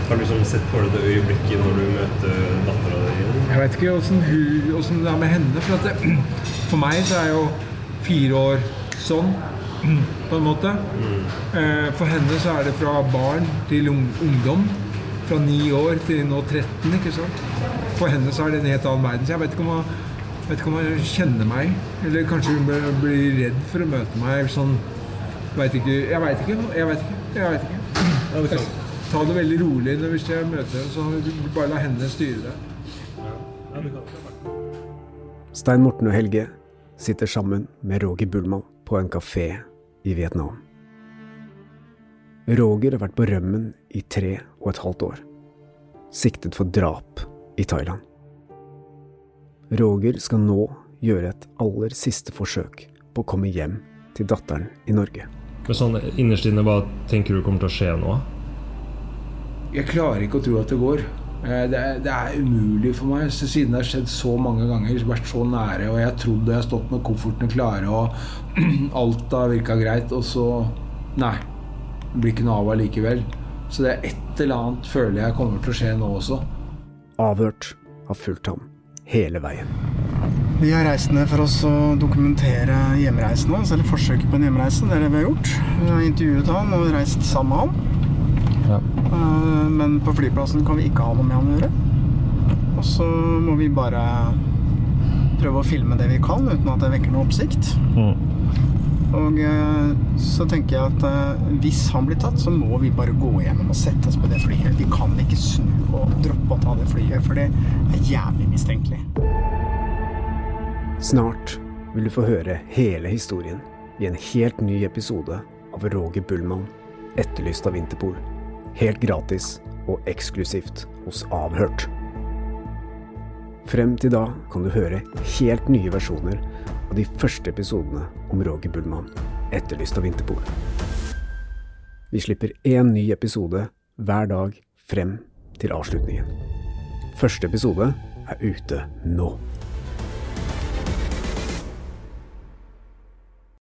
Har du liksom sett for deg det øyeblikket når du møter datteren din? Jeg vet ikke hvordan det med henne, for at for meg så jo 4 år sånn, på en måte. For henne så det fra barn til ungdom, fra 9 år til nå 13, ikke sant? For henne så det en helt annen verden, så jeg vet ikke om hun kjenner meg, eller kanskje hun blir redd for å møte meg, sånn, jeg vet ikke. Jeg tar det veldig rolig hvis jeg møter henne, så bare la henne styre det. Stein Morten og Helge sitter sammen med Roger Bullmann på en kafé i Vietnam. Roger har vært på rømmen i 3,5 år, siktet for drap i Thailand. Roger skal nå gjøre et aller siste forsøk på å komme hjem til datteren i Norge. Men sånn innerst inne, hva tenker du kommer til å skje nå? Jeg klarer ikke å tro at det går. Det umulig for meg, siden det har skjedd så mange ganger, vært så nære, og jeg trodde jeg har stått med koffertene klare, og alt har virket greit, og så, nei, det blir ikke noe av allikevel. Så det et eller annet føler jeg kommer til å skje nå også. Avhørt har fulgt ham hele veien. Vi har reist ned for oss å dokumentere hjemreisen hans, eller forsøket på en hjemreise, det vi har gjort. Vi har intervjuet han og reist sammen med han. Ja. Men på flyplassen kan vi ikke ha noe med han å gjøre. Og så må vi bare prøve å filme det vi kan, uten at det vekker noe oppsikt. Og så tenker jeg at hvis han blir tatt, så må vi bare gå gjennom og sette oss på det flyet. Vi kan ikke snu og droppe å ta det flyet, for det jævlig mistenkelig. Snart vil du få høre hele historien i en helt ny episode av Roger Bullmann, etterlyst av Interpol. Helt gratis og eksklusivt hos Avhørt. Frem til da kan du høre helt nye versjoner av de første episodene om Roger Bullmann, etterlyst av Interpol. Vi slipper en ny episode hver dag frem til avslutningen. Første episode ute nå.